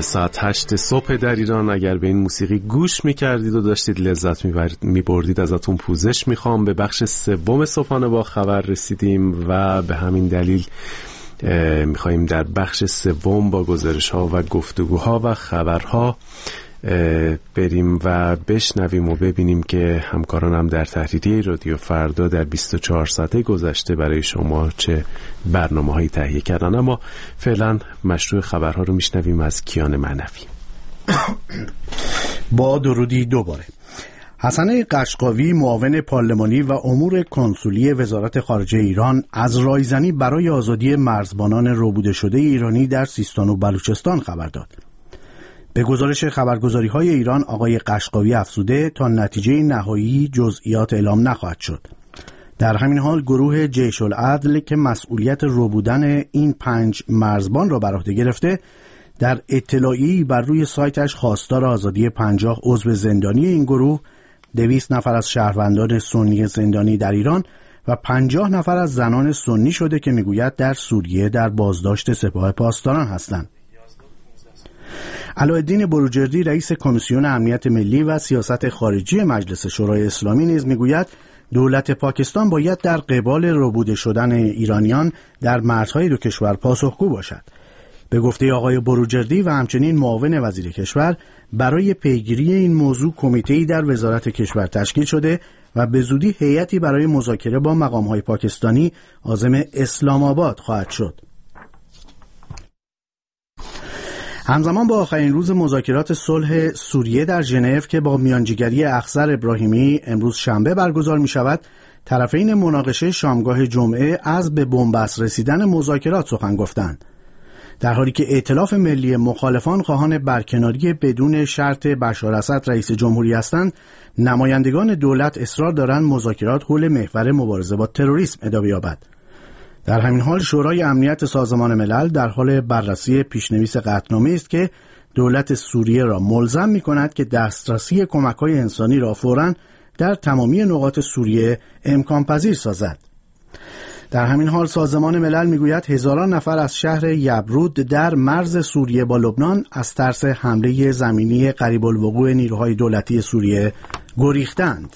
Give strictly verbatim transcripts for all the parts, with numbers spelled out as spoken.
ساعت هشت صبح در ایران. اگر به این موسیقی گوش میکردید و داشتید لذت میبردید ازتون پوزش میخوام. به بخش سوم صبحانه با خبر رسیدیم و به همین دلیل میخواییم در بخش سوم با گزارش ها و گفتگوها و خبرها بریم و بشنویم و ببینیم که همکارانم در تحریریه رادیو فردا در بیست و چهار ساعته گذشته برای شما چه برنامه هایی تهیه کردن. اما فعلا مشروع خبرها رو میشنویم از کیان معنوی. با درودی دوباره. حسن قشقاوی معاون پارلمانی و امور کنسولی وزارت خارجه ایران از رایزنی برای آزادی مرزبانان ربوده شده ایرانی در سیستان و بلوچستان خبر داد. به گزارش خبرگزاری‌های ایران آقای قشقاوی افزوده تا نتیجه نهایی جزئیات اعلام نخواهد شد. در همین حال گروه جیش العدل که مسئولیت ربودن این پنج مرزبان را بر عهده گرفته در اطلاعیه‌ای بر روی سایتش خواستار آزادی پنجاه عضو زندانی این گروه، دویست نفر از شهروندان سنی زندانی در ایران و پنجاه نفر از زنان سنی شده که میگوید در سوریه در بازداشت سپاه پاسداران هستند. علاءالدین بروجردی رئیس کمیسیون امنیت ملی و سیاست خارجی مجلس شورای اسلامی نیز میگوید دولت پاکستان باید در قبال ربوده شدن ایرانیان در مرزهای دو کشور پاسخگو باشد. به گفته آقای بروجردی و همچنین معاون وزیر کشور، برای پیگیری این موضوع کمیته‌ای در وزارت کشور تشکیل شده و به زودی هیئتی برای مذاکره با مقام‌های پاکستانی عازم اسلام آباد خواهد شد. همزمان با آخرین روز مذاکرات صلح سوریه در ژنو که با میانجیگری اخضر ابراهیمی امروز شنبه برگزار می شود، طرفین مناقشه شامگاه جمعه از به بنبست رسیدن مذاکرات سخن گفتند. در حالی که ائتلاف ملی مخالفان خواهان برکناری بدون شرط بشار اسد رئیس جمهوری هستند، نمایندگان دولت اصرار دارند مذاکرات حول محور مبارزه با تروریسم ادامه یابد. در همین حال شورای امنیت سازمان ملل در حال بررسی پیشنویس قطعنامه است که دولت سوریه را ملزم می‌کند که دسترسی کمک‌های انسانی را فوراً در تمامی نقاط سوریه امکان پذیر سازد. در همین حال سازمان ملل میگوید هزاران نفر از شهر یبرود در مرز سوریه با لبنان از ترس حمله زمینی قریب الوقوع نیروهای دولتی سوریه گریختند.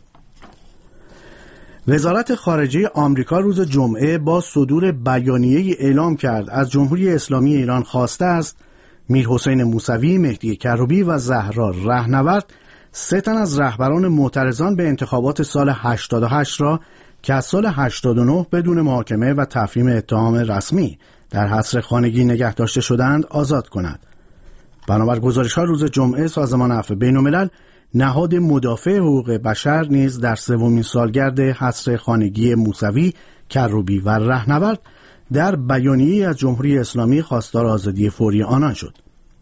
وزارت خارجه آمریکا روز جمعه با صدور بیانیه‌ای اعلام کرد از جمهوری اسلامی ایران خواسته است میرحسین موسوی، مهدی کروبی و زهرا رهنورد، سه تن از رهبران معترضان به انتخابات سال هشتاد و هشت را که از سال هشتاد و نه بدون محاکمه و تفهیم اتهام رسمی در حصر خانگی نگه داشته شدند آزاد کند. بنابر گزارش‌ها روز جمعه سازمان عفو بین‌الملل نهاد مدافع حقوق بشر نیز در سومین سالگرد حصر خانگی موسوی، کروبی و رهنورد در بیانیه‌ای از جمهوری اسلامی خواستار آزادی فوری آنان شد.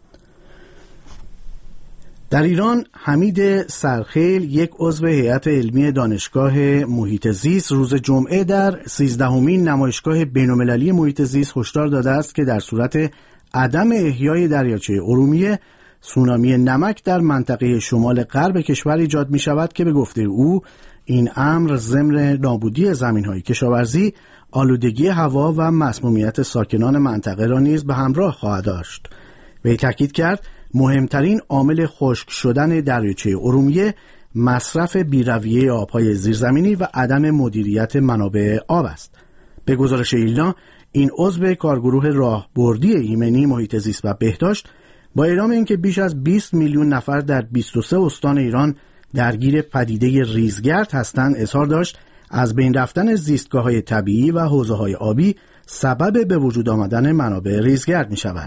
در ایران حمید سرخیل، یک عضو هیئت علمی دانشگاه محیط زیست، روز جمعه در سیزدهمین نمایشگاه بین‌المللی محیط زیست هشدار داده است که در صورت عدم احیای دریاچه ارومیه، سونامی نمک در منطقه شمال غرب کشور ایجاد می شود که به گفته او این امر ضمن نابودی زمین‌های کشاورزی، آلودگی هوا و مسمومیت ساکنان منطقه را نیز به همراه خواهد داشت. وی تاکید کرد مهمترین عامل خشک شدن دریاچه ارومیه مصرف بی‌رویه آب‌های زیرزمینی و عدم مدیریت منابع آب است. به گزارش ایلنا، این عضو کارگروه راهبردی ایمنی، محیط زیست و بهداشت با اعلام اینکه بیش از بیست میلیون نفر در بیست و سه استان ایران درگیر پدیده ریزگرد هستند اظهار داشت از بین رفتن زیستگاه‌های طبیعی و حوضه‌های آبی سبب به وجود آمدن منابع ریزگرد می شود.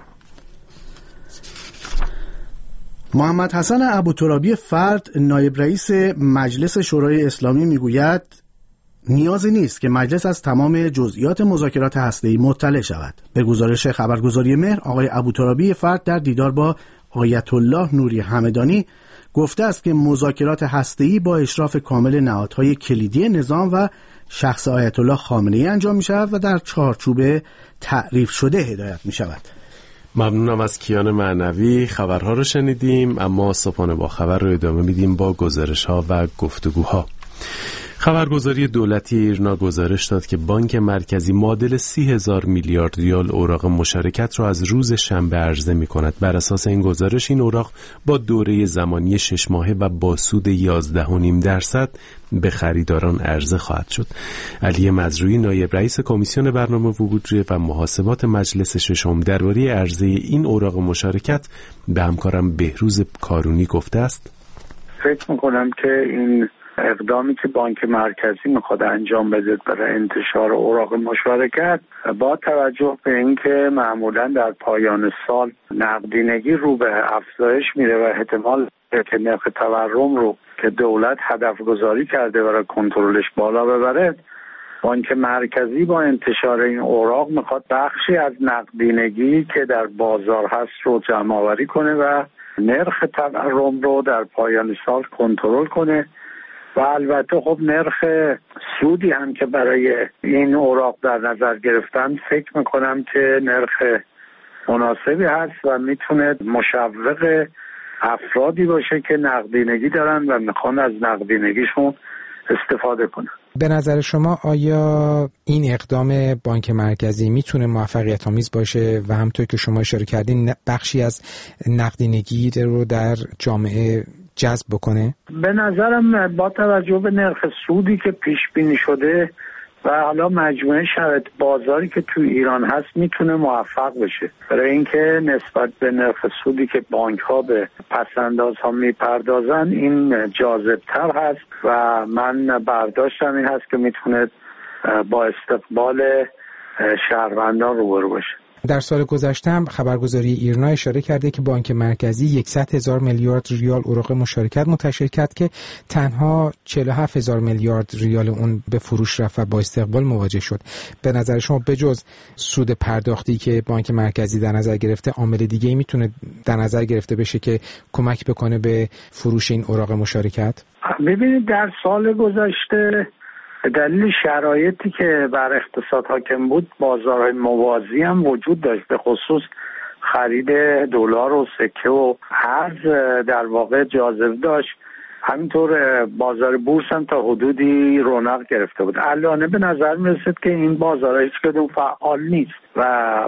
محمد حسن ابوترابی فرد، نایب رئیس مجلس شورای اسلامی میگوید نیازی نیست که مجلس از تمام جزئیات مذاکرات هسته‌ای مطلع شود. به گزارش خبرگزاری مهر، آقای ابوترابی فرد در دیدار با آیت الله نوری همدانی گفته است که مذاکرات هسته‌ای با اشراف کامل نهادهای کلیدی نظام و شخص آیت الله خامنه‌ای انجام می شود و در چارچوب تعریف شده هدایت می شود. ممنونم از کیان معنوی. خبرها رو شنیدیم، اما صبحانه با خبر رو ادامه میدیم با گزارش‌ها و گفتگوها. خبرگزاری دولتی ایرنا گزارش داد که بانک مرکزی معادل سی هزار میلیارد ریال اوراق مشارکت را از روز شنبه عرضه می کند. بر اساس این گزارش این اوراق با دوره زمانی شش ماهه و با سود یازده و نیم درصد به خریداران عرضه خواهد شد. علی مزروعی نایب رئیس کمیسیون برنامه و بودجه و محاسبات مجلس ششم درباره عرضه این اوراق مشارکت به همکارم بهروز کارونی گفته است: فکر می‌کنم که این اقدامی که بانک مرکزی میخواد انجام بده برای انتشار اوراق مشارکت با توجه به اینکه معمولا در پایان سال نقدینگی رو به افزایش میره و احتمال که نرخ تورم رو که دولت هدف گذاری کرده برای کنترلش بالا ببره، بانک مرکزی با انتشار این اوراق میخواد بخشی از نقدینگی که در بازار هست رو جمع آوری کنه و نرخ تورم رو در پایان سال کنترل کنه و البته خب نرخ سودی هم که برای این اوراق در نظر گرفتن فکر میکنم که نرخ مناسبی هست و میتونه مشوق افرادی باشه که نقدینگی دارن و میخوان از نقدینگیشون استفاده کنن. به نظر شما آیا این اقدام بانک مرکزی میتونه موفقیت آمیز باشه و همونطور که شما اشاره کردین بخشی از نقدینگی رو در جامعه جذب بکنه؟ به نظرم با توجه به نرخ سودی که پیش بینی شده و حالا مجموعه شرایط بازاری که تو ایران هست میتونه موفق بشه، برای اینکه نسبت به نرخ سودی که بانک ها به پسنداز ها میپردازن این جاذب‌تر هست و من برداشتم این هست که میتونه با استقبال شهروندان روبرو باشه. در سال گذشته هم خبرگزاری ایرنا اشاره کرده که بانک مرکزی صد هزار میلیارد ریال اوراق مشارکت منتشر کرد که تنها چهل و هفت هزار میلیارد ریال اون به فروش رفت و با استقبال مواجه شد. به نظر شما بجز سود پرداختی که بانک مرکزی در نظر گرفته، عامل دیگه‌ای میتونه در نظر گرفته بشه که کمک بکنه به فروش این اوراق مشارکت؟ ببینید در سال گذشته به دلیل شرایطی که بر اقتصاد حاکم بود بازارهای موازی هم وجود داشت، به خصوص خرید دلار و سکه و ارز در واقع جاذبه داشت. همینطور بازار بورس هم تا حدودی رونق گرفته بود. الان به نظر میرسه که این بازار هیچ کدوم فعال نیست و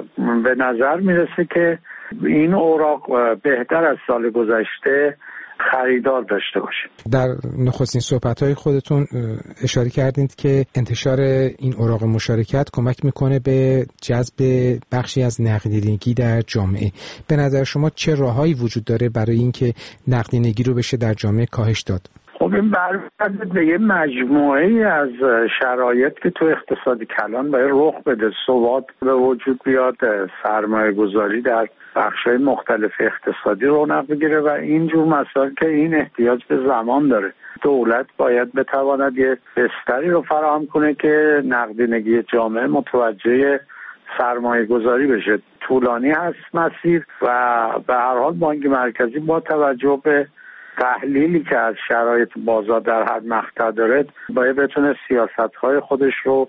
به نظر میرسه که این اوراق بهتر از سال گذشته خریدار داشته باشه. در نخستین صحبت‌های خودتون اشاره کردید که انتشار این اوراق مشارکت کمک میکنه به جذب بخشی از نقدینگی در جامعه. به نظر شما چه راههایی وجود داره برای اینکه نقدینگی رو بشه در جامعه کاهش داد؟ خب این برمی‌گرده به یه مجموعه از شرایط که تو اقتصاد کلان باید رخ بده، ثبات به وجود بیاد، سرمایه گذاری در بخش‌های مختلف اقتصادی رونق بگیره و اینجور مسائل که این احتیاج به زمان داره. دولت باید بتواند یه بستری رو فراهم کنه که نقدینگی جامعه متوجه سرمایه گذاری بشه. طولانی هست مسیر و به هر حال بانک مرکزی با توجه به تحلیلی که از شرایط بازار در هر مقطع داره باید بتونه سیاست‌های خودش رو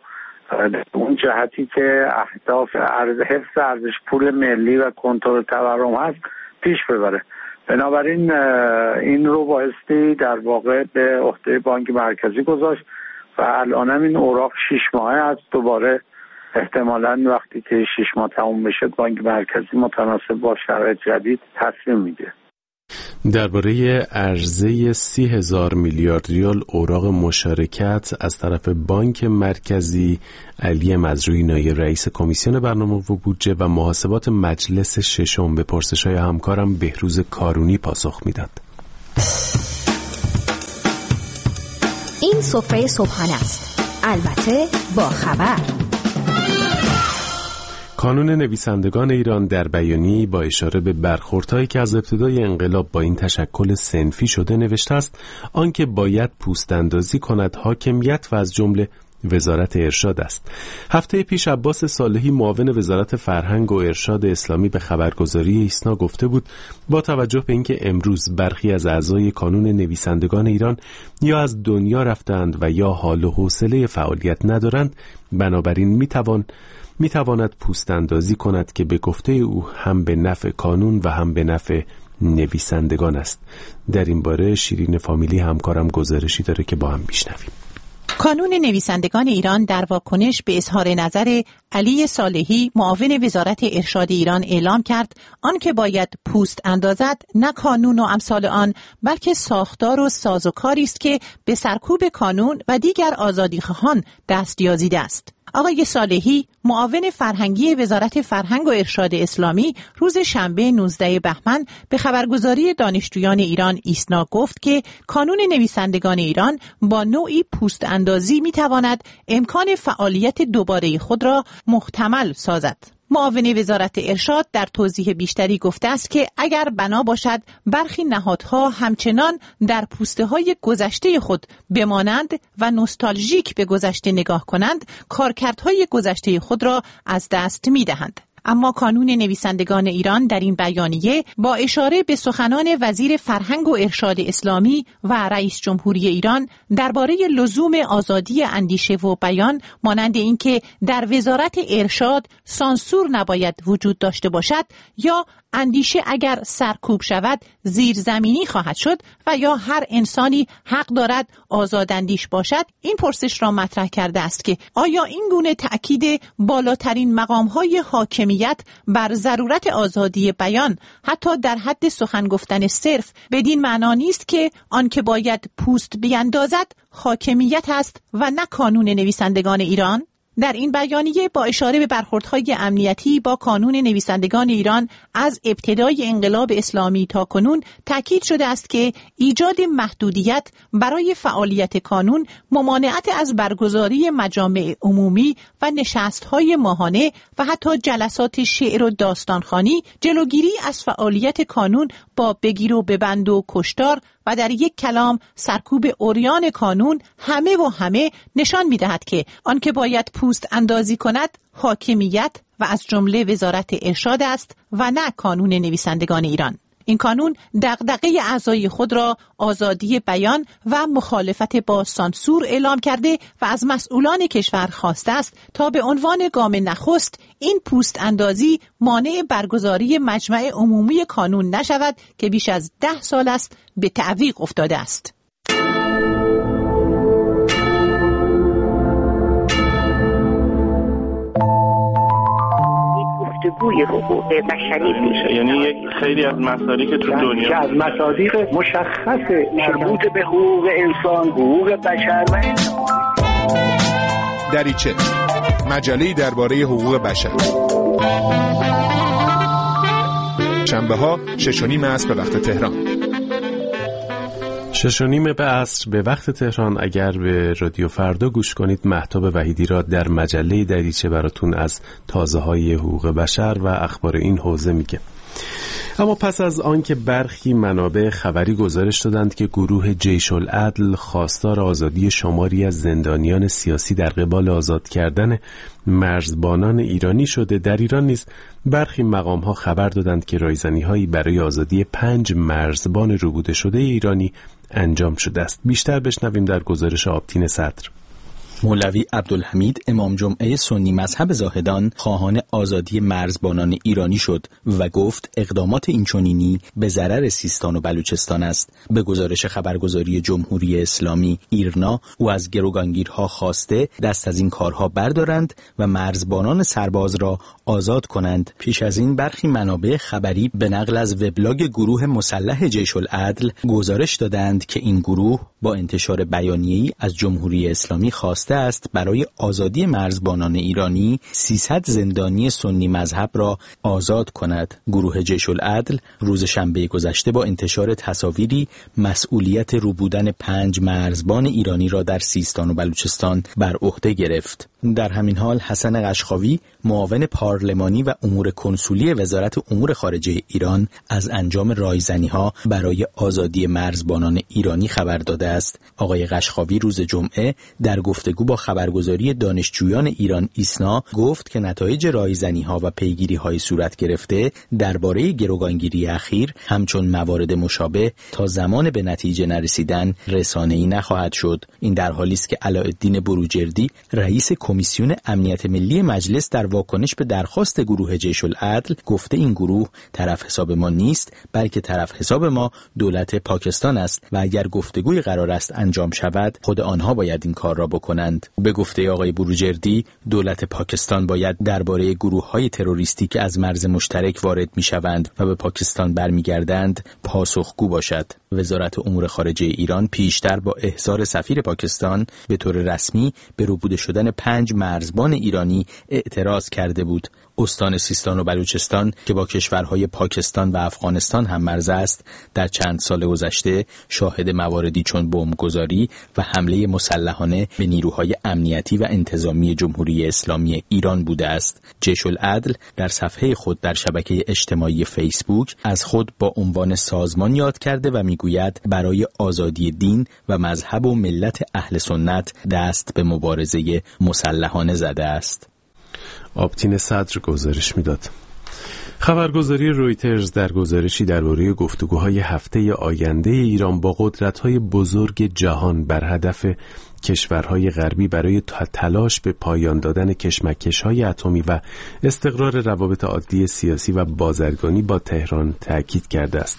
اون جهتی که اهداف حفظ ارزش پول ملی و کنترل تورم هست پیش ببره. بنابراین این رو بایستی در واقع به عهده بانک مرکزی گذاشت و الان هم این اوراق شش ماهه است. دوباره احتمالاً وقتی که شش ماه تموم بشه بانک مرکزی متناسب با شرایط جدید تصمیم میگیره. درباره عرضه سی هزار میلیارد ریال اوراق مشارکت از طرف بانک مرکزی، علی مزروعی نایب رئیس کمیسیون برنامه و بودجه و محاسبات مجلس ششم به پرسش‌های همکارم بهروز کارونی پاسخ میداد. این سفره صبحانه است، البته با خبر. کانون نویسندگان ایران در بیانیه‌ای با اشاره به برخوردهایی که از ابتدای انقلاب با این تشکل صنفی شده نوشته است آنکه باید پوست اندازی کند حاکمیت و از جمله وزارت ارشاد است. هفته پیش عباس صالحی معاون وزارت فرهنگ و ارشاد اسلامی به خبرگزاری ایسنا گفته بود با توجه به اینکه امروز برخی از اعضای کانون نویسندگان ایران یا از دنیا رفتند و یا حال و حوصله فعالیت ندارند، بنابراین میتوان میتواند پوست اندازی کند که به گفته او هم به نفع کانون و هم به نفع نویسندگان است. در این باره شیرین فامیلی همکارم گزارشی داره که با هم میشنویم. کانون نویسندگان ایران در واکنش به اظهار نظر علی صالحی معاون وزارت ارشاد ایران اعلام کرد آنکه باید پوست اندازد نه کانون و امثال آن، بلکه ساختار و سازوکاری است که به سرکوب کانون و دیگر آزادیخواهان دست یازیده است. آقای صالحی معاون فرهنگی وزارت فرهنگ و ارشاد اسلامی روز شنبه نوزدهم بهمن به خبرگزاری دانشجویان ایران ایسنا گفت که کانون نویسندگان ایران با نوعی پوست اندازی میتواند امکان فعالیت دوباره خود را محتمل سازد. معاون وزارت ارشاد در توضیح بیشتری گفته است که اگر بنا باشد برخی نهادها همچنان در پوسته‌های گذشته خود بمانند و نوستالژیک به گذشته نگاه کنند، کارکردهای گذشته خود را از دست می‌دهند. اما کانون نویسندگان ایران در این بیانیه با اشاره به سخنان وزیر فرهنگ و ارشاد اسلامی و رئیس جمهوری ایران درباره لزوم آزادی اندیشه و بیان، مانند اینکه در وزارت ارشاد سانسور نباید وجود داشته باشد یا اندیشه اگر سرکوب شود زیرزمینی خواهد شد و یا هر انسانی حق دارد آزاداندیش باشد، این پرسش را مطرح کرده است که آیا این گونه تأکید بالاترین مقام‌های حاکمیت بر ضرورت آزادی بیان حتی در حد سخن گفتن صرف بدین معنا نیست که آن که باید پوست بیندازد حاکمیت است و نه کانون نویسندگان ایران؟ در این بیانیه با اشاره به برخوردهای امنیتی با کانون نویسندگان ایران از ابتدای انقلاب اسلامی تا کنون تاکید شده است که ایجاد محدودیت برای فعالیت کانون، ممانعت از برگزاری مجامع عمومی و نشست‌های ماهانه و حتی جلسات شعر و داستانخوانی، جلوگیری از فعالیت کانون با بگیر و ببند و کشتار و در یک کلام سرکوب عریان کانون همه و همه نشان می‌دهد که آنکه باید پوست اندازی کند حاکمیت و از جمله وزارت ارشاد است و نه کانون نویسندگان ایران. این کانون دغدغه اعضای خود را آزادی بیان و مخالفت با سانسور اعلام کرده و از مسئولان کشور خواسته است تا به عنوان گام نخست این پوست اندازی مانع برگزاری مجمع عمومی کانون نشود که بیش از ده سال است به تعویق افتاده است. گفتگوی حقوق بشری میشه، یعنی یک خیلی از مسائلی که تو دنیا که از مصادیق مشخص مربوط به حقوق انسان، حقوق بشر و دریچه، مجله‌ای درباره حقوق بشر. شنبه ها شش و نیم عصر به وقت تهران. شش و نیم به عصر به وقت تهران. اگر به رادیو فردا گوش کنید، مهتاب وحیدی را در مجله دریچه براتون از تازه‌های حقوق بشر و اخبار این حوزه میگه. اما پس از آن که برخی منابع خبری گزارش دادند که گروه جیش العدل خواستار آزادی شماری از زندانیان سیاسی در قبال آزاد کردن مرزبانان ایرانی شده، در ایران نیز برخی مقام‌ها خبر دادند که رایزنی‌هایی برای آزادی پنج مرزبان ربوده شده ایرانی انجام شده است. بیشتر بشنویم در گزارش آبتین صدر. مولوی عبدالحمید امام جمعه سنی مذهب زاهدان خواهان آزادی مرزبانان ایرانی شد و گفت اقدامات اینچنینی به ضرر سیستان و بلوچستان است. به گزارش خبرگزاری جمهوری اسلامی ایرنا، او از گروگانگیرها خواسته دست از این کارها بردارند و مرزبانان سرباز را آزاد کنند. پیش از این برخی منابع خبری به نقل از وبلاگ گروه مسلح جیش العدل گزارش دادند که این گروه با انتشار بیانیه‌ای از جمهوری اسلامی خواسته است برای آزادی مرزبانان ایرانی سیصد زندانی سنی مذهب را آزاد کند. گروه جیش العدل روز شنبه گذشته با انتشار تصاویری مسئولیت ربودن پنج مرزبان ایرانی را در سیستان و بلوچستان بر عهده گرفت. در همین حال حسن قشقاوی معاون پارلمانی و امور کنسولی وزارت امور خارجه ایران از انجام رایزنی‌ها برای آزادی مرزبانان ایرانی خبر داده است. آقای قشقاوی روز جمعه در گفتگو با خبرگزاری دانشجویان ایران ایسنا گفت که نتایج رایزنی‌ها و پیگیری‌های صورت گرفته درباره گروگانگیری اخیر همچون موارد مشابه تا زمان به نتیجه نرسیدن رسانه‌ای نخواهد شد. این در حالی است که علاءالدین بروجردی رئیس کمیسیون امنیت ملی مجلس در واکنش به درخواست گروه جیش العدل گفته این گروه طرف حساب ما نیست، بلکه طرف حساب ما دولت پاکستان است و اگر گفتگوی قرار است انجام شود خود آنها باید این کار را بکنند. به گفته آقای بروجردی دولت پاکستان باید درباره گروه‌های تروریستی که از مرز مشترک وارد می‌شوند و به پاکستان برمیگردند پاسخگو باشد. وزارت امور خارجه ایران پیشتر با احضار سفیر پاکستان به طور رسمی به ربوده شدن پنج مرزبان ایرانی اعتراض کرده بود. استان سیستان و بلوچستان که با کشورهای پاکستان و افغانستان هم مرز است، در چند سال گذشته شاهد مواردی چون بمبگذاری و حمله مسلحانه به نیروهای امنیتی و انتظامی جمهوری اسلامی ایران بوده است. جیش العدل در صفحه خود در شبکه اجتماعی فیسبوک از خود با عنوان سازمان یاد کرده و میگوید برای آزادی دین و مذهب و ملت اهل سنت دست به مبارزه مسلحانه زده است. آبتین صدر گزارش میداد. خبرگزاری رویترز در گزارشی درباره گفتگوهای هفته آینده ایران با قدرت‌های بزرگ جهان بر هدف کشورهای غربی برای تلاش به پایان دادن کشمکش‌های اتمی و استقرار روابط عادی سیاسی و بازرگانی با تهران تاکید کرده است.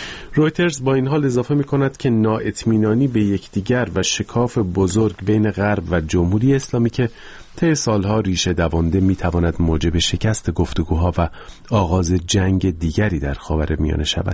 رویترز با این حال اضافه می‌کند که نااطمینانی به یکدیگر و شکاف بزرگ بین غرب و جمهوری اسلامی که طی سالها ریشه دوانده می‌تواند موجب شکست گفتگوها و آغاز جنگ دیگری در خاورمیانه شود.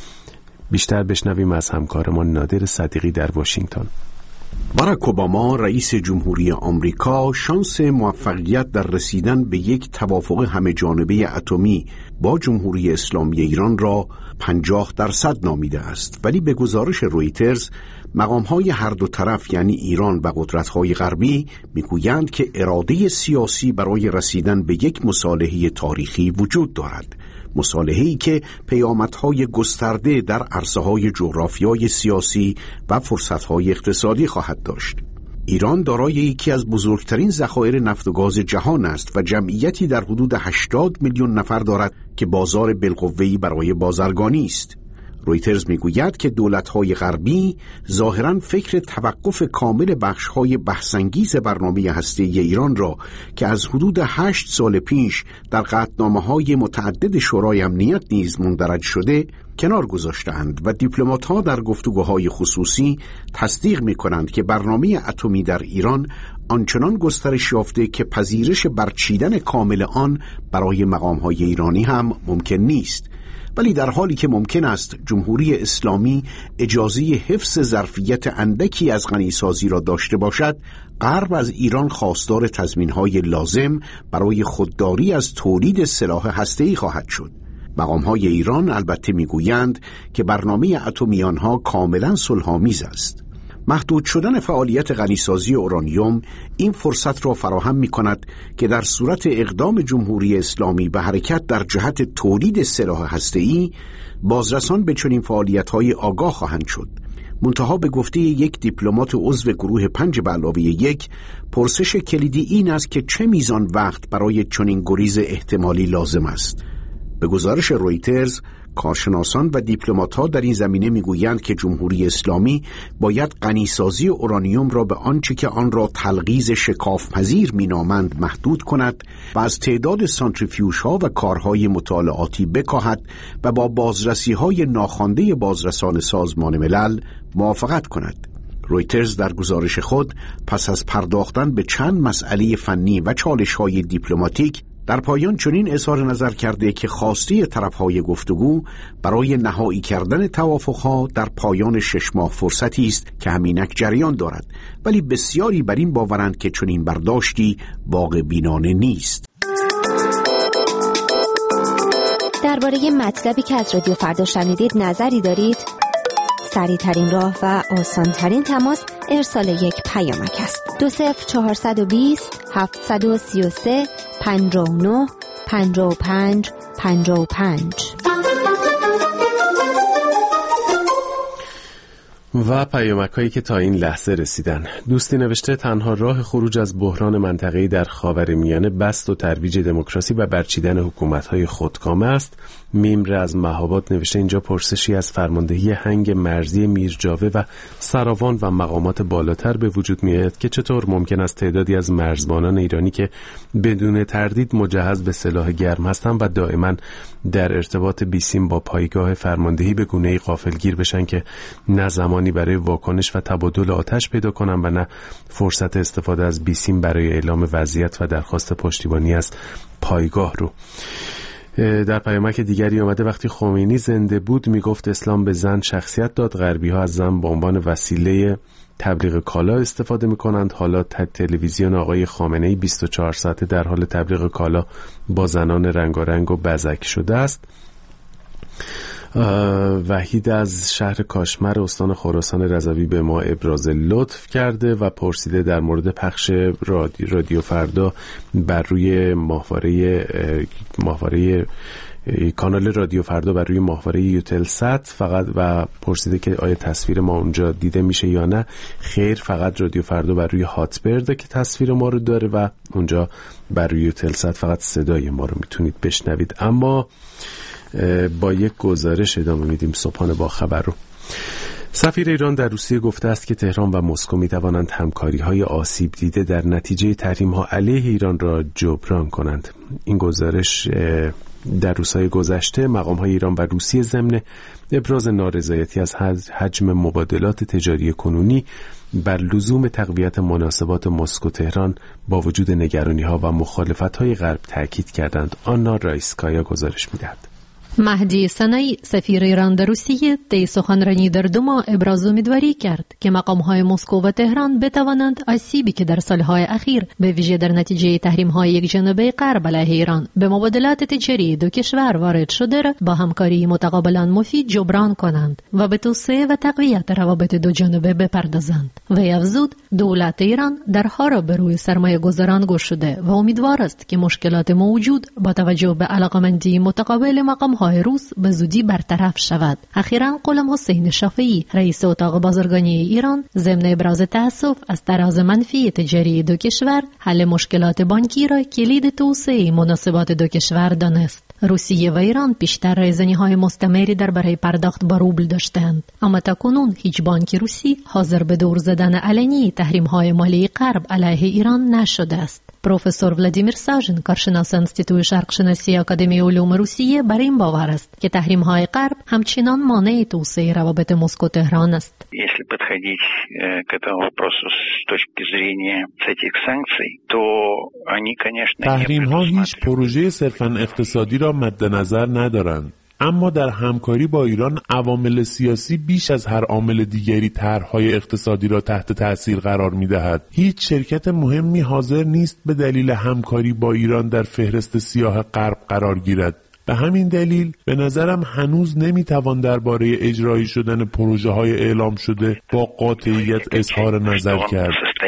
بیشتر بشنویم از همکارمان نادر صدیقی در واشنگتن. باراک اوباما رئیس جمهوری آمریکا شانس موفقیت در رسیدن به یک توافق همه جانبه اتمی با جمهوری اسلامی ایران را پنجاه درصد نامیده است، ولی به گزارش رویترز مقام‌های هر دو طرف یعنی ایران و قدرت‌های غربی میگویند که اراده سیاسی برای رسیدن به یک مصالحه تاریخی وجود دارد، مصالحه‌ای که پیامدهای گسترده در عرصه‌های جغرافیایی سیاسی و فرصت‌های اقتصادی خواهد داشت. ایران دارای یکی از بزرگترین ذخایر نفت و گاز جهان است و جمعیتی در حدود هشتاد میلیون نفر دارد که بازار بالقوه‌ای برای بازرگانی است. رویترز میگوید که دولت‌های غربی ظاهراً فکر توقف کامل بخش‌های بحث‌انگیز برنامه هسته‌ای ایران را که از حدود هشت سال پیش در قطعنامه‌های متعدد شورای امنیت نیز مندرج شده کنار گذاشتند و دیپلمات‌ها در گفتگوهای خصوصی تصدیق می‌کنند که برنامه اتمی در ایران آنچنان گسترش یافته که پذیرش برچیدن کامل آن برای مقام‌های ایرانی هم ممکن نیست. ولی در حالی که ممکن است جمهوری اسلامی اجازه حفظ ظرفیت اندکی از غنیسازی را داشته باشد، غرب از ایران خواستار تضمین‌های لازم برای خودداری از تولید سلاح هسته‌ای خواهد شد. مقام‌های ایران البته می‌گویند که برنامه اتمی آنها کاملاً صلح‌آمیز است. محدود شدن فعالیت غنیسازی اورانیوم این فرصت را فراهم می‌کند که در صورت اقدام جمهوری اسلامی به حرکت در جهت تولید سلاح هسته‌ای، بازرسان به چنین فعالیت‌های آگاه خواهند شد. منتها به گفته یک دیپلمات عضو گروه پنج به علاوه یک، پرسش کلیدی این است که چه میزان وقت برای چنین گریز احتمالی لازم است. به گزارش رویترز، کارشناسان و دیپلمات‌ها در این زمینه میگویند که جمهوری اسلامی باید غنیسازی اورانیوم را به آنچه که آن را تلغیز شکاف‌پذیر مینامند محدود کند و از تعداد سانتریفیوژها و کارهای مطالعاتی بکاهد و با بازرسی‌های ناخوانده بازرسان سازمان ملل موافقت کند. رویترز در گزارش خود پس از پرداختن به چند مسئله فنی و چالش‌های دیپلماتیک در پایان چنین اظهار نظر کرده که خواسته طرف‌های گفتگو برای نهایی کردن توافق‌ها در پایان شش ماه فرصتی است که همینک جریان دارد، ولی بسیاری بر این باورند که چنین برداشتی واقع بینانه نیست. درباره مطلبی که از رادیو فردا شنیدید نظری دارید؟ سریع ترین راه و آسان ترین تماس ارسال یک پیامک است. دو صفر چهارصد و بیست هفتصد و سی و سه پنجاه و نه پنجاه و پنج پنجاه و پنج. و پیامک‌هایی که تا این لحظه رسیدن. دوستی نوشته تنها راه خروج از بحران منطقه‌ای در خاورمیانه بسط و ترویج دموکراسی و برچیدن حکومت‌های خودکامه است. میمر از مهاباد نوشته اینجا پرسشی از فرماندهی هنگ مرزی میرجاوه و سراوان و مقامات بالاتر به وجود می‌آید که چطور ممکن است تعدادی از مرزبانان ایرانی که بدون تردید مجهز به سلاح گرم هستند و دائما در ارتباط بیسیم با پایگاه فرماندهی به گونه‌ای غافلگیر بشن که نه زمانی برای واکنش و تبادل آتش پیدا کنن و نه فرصت استفاده از بیسیم برای اعلام وضعیت و درخواست پشتیبانی از پایگاه رو. در پیامک دیگری آمده وقتی خمینی زنده بود میگفت اسلام به زن شخصیت داد، غربی ها از زن به عنوان وسیله تبلیغ کالا استفاده میکنند. حالا تلویزیون آقای خامنه‌ای بیست و چهار ساعته در حال تبلیغ کالا با زنان رنگارنگ و بزک شده است. وحید از شهر کاشمر استان خراسان رضوی به ما ابراز لطف کرده و پرسیده در مورد پخش رادیو, رادیو فردا بر روی ماهواره ماهواره کانال رادیو فردا بر روی ماهواره یوتلسات فقط و پرسیده که آیا تصویر ما اونجا دیده میشه یا نه. خیر، فقط رادیو فردا بر روی هاتبرد که تصویر ما رو داره و اونجا بر روی یوتلسات فقط صدای ما رو میتونید بشنوید. اما با یک گزارش ادامه میدیم صبحانه با خبر رو. سفیر ایران در روسیه گفته است که تهران و مسکو می توانند همکاری‌های آسیب دیده در نتیجه تحریم‌ها علیه ایران را جبران کنند. این گزارش در روزهای گذشته مقام‌های ایران و روسیه ضمن ابراز نارضایتی از حجم مبادلات تجاری کنونی بر لزوم تقویت مناسبات مسکو تهران با وجود نگرانی‌ها و مخالفت‌های غرب تاکید کردند. آنا رایسکایا گزارش می‌دهد. مهدی سنایی سفیر ایران در روسیه طی سخنرانی در دوما ابراز امیدواری کرد که مقام‌های مسکو و تهران بتوانند آسیبی که در سالهای اخیر به ویژه در نتیجه تحریم‌های یکجانبه غرب علیه ایران به مبادلات تجاری دو کشور وارد شده را با همکاری متقابلا مفید جبران کنند و به توسعه و تقویت روابط دو جانبه بپردازند. وی افزود دولت ایران درها را به روی سرمایه گذاران گشوده و امیدوار است که مشکلات موجود با توجه به علاقمندی متقابل مقام‌های روس به زودی برطرف شود. اخیراً غلام حسین شافعی رئیس اتاق بازرگانی ایران ضمن ابراز تأسف از تراز منفی تجاری دو کشور حل مشکلات بانکی را کلید توسعه مناسبات دو کشور دانست. روسیه و ایران پیشتر رایزنی‌های مستمری درباره پرداخت با روبل داشتند، اما تاکنون هیچ بانک روسی حاضر به دور زدن علنی تحریم‌های مالی غرب علیه ایران نشده است. پروفسور ولادیمیر ساژن، کارشناس انستیتوی شرقشناسی آکادمی علوم روسیه، بر این باور است که تحریم‌های غرب همچنان مانع توسعه روابط مسکو تهران است. Если подходить к этому вопросу с точки зрения этих санкций, то они, конечно, تحریم‌ها هیچ پروژه صرفاً اقتصادی را مد نظر ندارند. اما در همکاری با ایران عوامل سیاسی بیش از هر عامل دیگری طرح‌های اقتصادی را تحت تأثیر قرار می‌دهد. هیچ شرکت مهمی حاضر نیست به دلیل همکاری با ایران در فهرست سیاه غرب قرار گیرد. به همین دلیل به نظرم هنوز نمی‌توان درباره اجرایی شدن پروژه‌های اعلام شده با قاطعیت اظهار نظر کرد.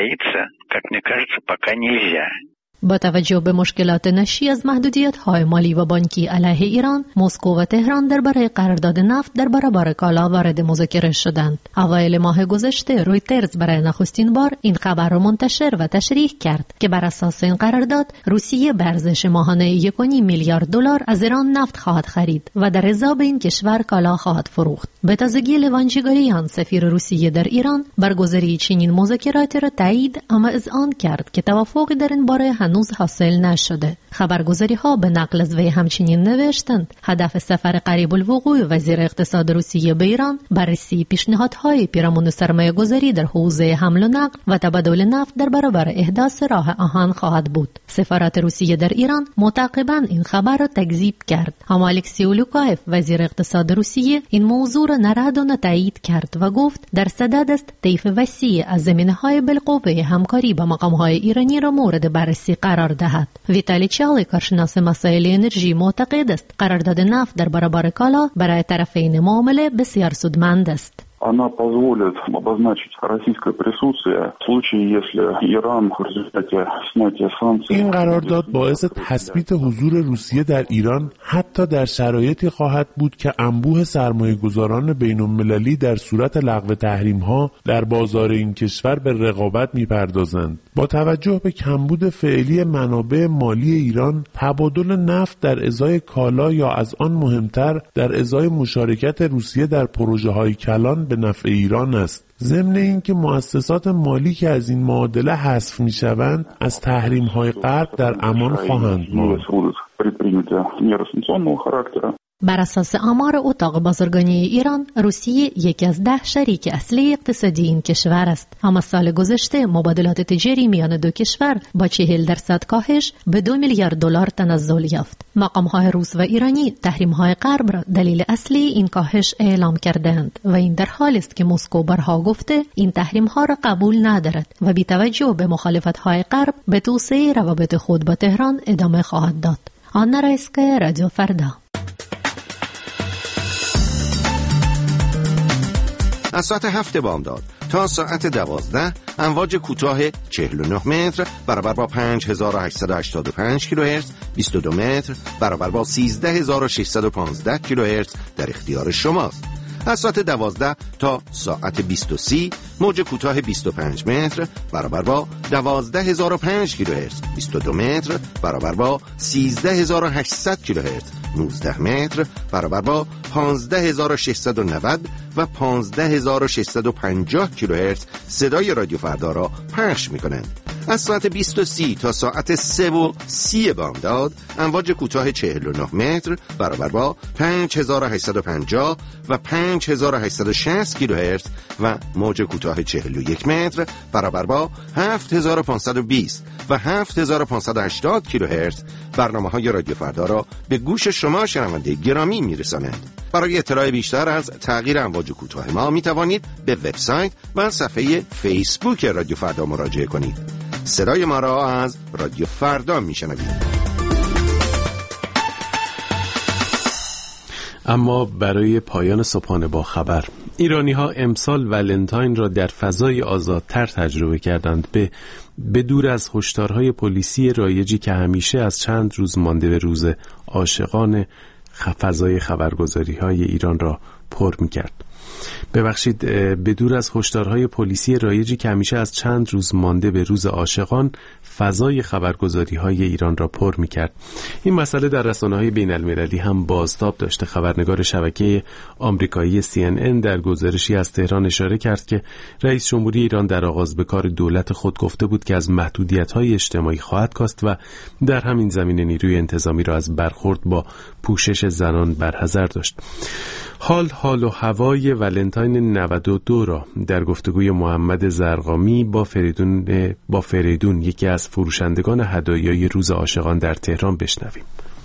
با توجه به مشکلات ناشی از محدودیت‌های مالی و بانکی علیه ایران، مسکو و تهران درباره قرارداد نفت در برابر کالا وارد مذاکره شدند. اوایل ماه گذشته رویترز برای نخستین بار این خبر را منتشر و تشریح کرد که بر اساس این قرارداد روسیه به ارزش ماهانه یک و نیم میلیارد دلار از ایران نفت خواهد خرید و در ازای این کشور کالا خواهد فروخت. به تازگی لوان جیگاریان سفیر روسیه در ایران برگزاری چنین مذاکراتی را تایید اما اذعان کرد که توافقی در این باره هنوز حاصل نشده. خبرگزاری ها به نقل از وی همچنین نوشتند هدف سفر قریب الوقوع وزیر اقتصاد روسیه به ایران بررسی پیشنهادهای پیرامون سرمایه گذاری در حوزه حمل و نقل و تبادل نفت در برابر احداث راه آهن خواهد بود. سفارت روسیه در ایران متعاقباً این خبر را تکذیب کرد، اما الکسی اولوکایف وزیر اقتصاد روسیه این موضوع را نرد و نتایید کرد و گفت در صدد است طیف وسیع از زمینه‌های بالقوه همکاری با مقام‌های ایرانی را مورد بررسی قرار دهد. ویتالی چالی، کارشناس مسائل انرژی، معتقد است قرارداد نفت در برابر کالا برای طرفین معامله بسیار سودمند است. Она позволит обозначить российское присутствие в случае, если Иран в результате снятия санкций. این قرارداد باعث تثبیت حضور روسیه در ایران حتی در شرایطی خواهد بود که انبوه سرمایه‌گذاران بین‌المللی در صورت لغو تحریم‌ها در بازار این کشور به رقابت می‌پردازند. با توجه به کمبود فعلی منابع مالی ایران، تبادل نفت در ازای کالا یا از آن مهمتر در ازای مشارکت روسیه در پروژه‌های کلان به نفع ایران است. ضمن اینکه مؤسسات مالی که از این معادله حذف می‌شوند از تحریم‌های غرب در امان خواهند ماند. بر اساس آمار اتاق بازرگانی ایران، روسیه یکی از ده شریک اصلی اقتصادی این کشور است. اما سال گذشته مبادلات تجاری میان دو کشور با چهل درصد کاهش به دو میلیارد دلار تنزل یافت. مقام‌های روس و ایرانی تحریم‌های غرب را دلیل اصلی این کاهش اعلام کردند و این در حالی است که مسکو بارها گفته این تحریم‌ها را قبول ندارد و بی توجه به مخالفت‌های غرب به توسعه روابط خود با تهران ادامه خواهد داد. آنا رایسکا، رادیو فردا. از ساعت هفت بامداد تا ساعت دوازده امواج کوتاه چهل و نه متر برابر با پنج هزار و هشتصد و هشتاد و پنج کیلوهرتز، بیست و دو متر برابر با سیزده هزار و ششصد و پانزده کیلوهرتز در اختیار شماست. از ساعت دوازده تا ساعت بیست و سی موج کوتاه بیست و پنج متر برابر با دوازده هزار و پنج کیلوهرتز، بیست و دو متر برابر با سیزده هزار و هشتصد کیلوهرتز، نوزده متر برابر با پانزده هزار و ششصد و نود و پانزده هزار و ششصد و پنجاه کیلوهرتز صدای رادیو فردا را پخش می‌کنند. از ساعت بیست و سی تا ساعت سه و سی بامداد امواج کوتاه چهل و نه متر برابر با پنج هزار و هشتصد و پنجاه و پنج هزار و هشتصد و شصت کیلوهرتز و موج کوتاه چهل و یک متر برابر با هفت هزار و پانصد و بیست و هفت هزار و پانصد و هشتاد کیلوهرتز برنامه‌های رادیو فردا را به گوش شما شنونده گرامی میرسانند. برای اطلاع بیشتر از تغییر امواج کوتاه ما می توانید به وبسایت و صفحه فیسبوک رادیو فردا مراجعه کنید. صدای ما را از رادیو فردا می شنوید. اما برای پایان صبحانه با خبر، ایرانی ها امسال ولنتاین را در فضای آزادتر تجربه کردند، به به دور از هشدارهای پلیسی رایجی که همیشه از چند روز مانده به روز عاشقان فضای خبرگزاری های ایران را پر می کرد. ببخشید به دور از هشدارهای پلیسی رایجی که همیشه از چند روز مانده به روز عاشقان فضای خبرگزاری های ایران را پر می کرد. این مسئله در رسانه‌های بین المللی هم بازتاب داشته. خبرنگار شبکه آمریکایی سی ان ان در گزارشی از تهران اشاره کرد که رئیس جمهوری ایران در آغاز به کار دولت خود گفته بود که از محدودیت‌های اجتماعی خواهد کاست و در همین زمینه نیروی انتظامی را از برخورد با پوشش زنان برحذر داشت. حال حال و هوای ولنتاین نود و دو را در گفتگوی محمد زرقامی با فریدون با فریدون یکی از فروشندگان هدایای روز عاشقان در تهران بشنویم.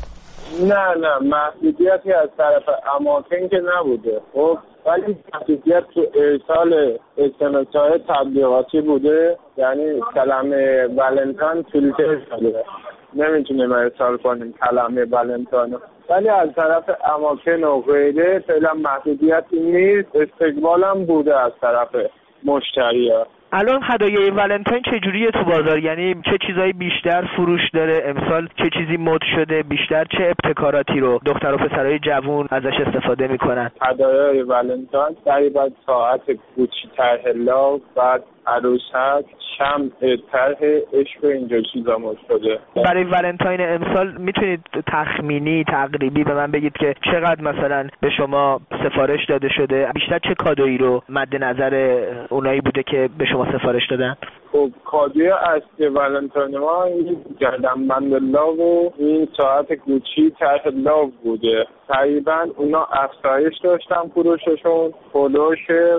نه نه محدودیتی از طرف اماکن که نبوده، خب ولی محدودیت تو ارسال اسمس‌های تبلیغاتی بوده، یعنی کلمه ولنتاین فیلتر شده، نمیتونیم ارسال کنیم کلمه ولنتاین، ولی از طرف اماکن و غیره فعلا محدودیتی نیست. استقبالم بوده از طرف مشتری‌ها. الان هدایای ولنتاین چجوریه تو بازار؟ یعنی چه چیزایی بیشتر فروش داره امسال؟ چه چیزی مد شده بیشتر؟ چه ابتکاراتی رو دختر و پسرای جوون ازش استفاده میکنن؟ هدایای ولنتاین تقریبا ساعت گوچی طرح لاو، بعد عروسک، شمع طرح عشق و اینجور چیزا مد شده. برای ولنتاین امسال میتونید تخمینی تقریبی به من بگید که چقدر مثلا به شما سفارش داده شده؟ بیشتر چه کادویی رو مد نظر اونایی بوده که به شما سفارش دادن؟ خب کادوی اصلی ولنتاین ما این گردنبند لاو و این ساعت گوچی طرح لاو بوده. تقریبا اونا افزایش داشتن فروششون، فروش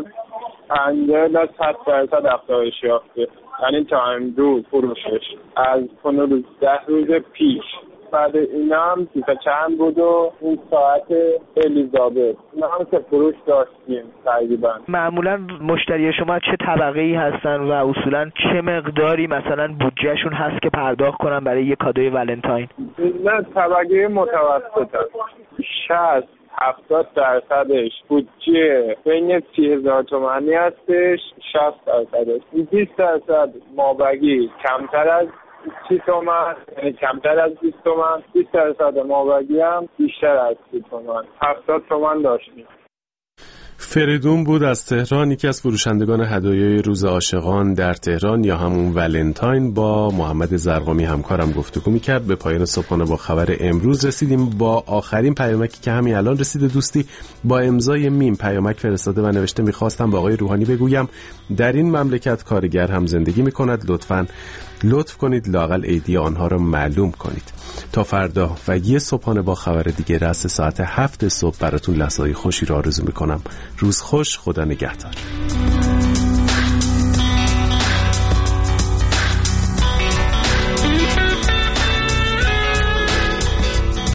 پنجاه تا صد درصد افزایش یافته، یعنی تا امروز فروشش از پانزده روز پیش. بعد اینا هم بیسا چند بود و این ساعت الیزابت اینا هم که فروش داشتیم تقریبا. معمولا مشتری شما چه طبقه ای هستن و اصولا چه مقداری مثلا بودجهشون هست که پرداخت کنن برای یه کادوی ولنتاین؟ نه طبقه متوسط هست، شصت هفتاد درصدش بودجه بین سی هزار تومانی هستش، شصت درصدش بیست درصد مابگی کمتر از سی تومن، یعنی کمتر از بیست تومن، بیست درصد مابگی هم بیشتر از سی تومن، هفتاد تومن داشتیم. فریدون بود از تهران، یکی از فروشندگان هدایای روز عاشقان در تهران یا همون ولنتاین. با محمد زرقامی همکارم گفتگو می‌کرد. به پایان صبحانه با خبر امروز رسیدیم. با آخرین پیامکی که همین الان رسیده، دوستی با امضای میم پیامک فرستاده و نوشته: می‌خواستم با آقای روحانی بگویم در این مملکت کارگر هم زندگی می‌کند، لطفاً لطف کنید لااقل ایدی آنها را معلوم کنید. تا فردا و یه صبحانه با خبر دیگه رأس ساعت هفت صبح براتون لحظه‌های خوشی را آرزو می‌کنم. روز خوش، خدا نگهدار.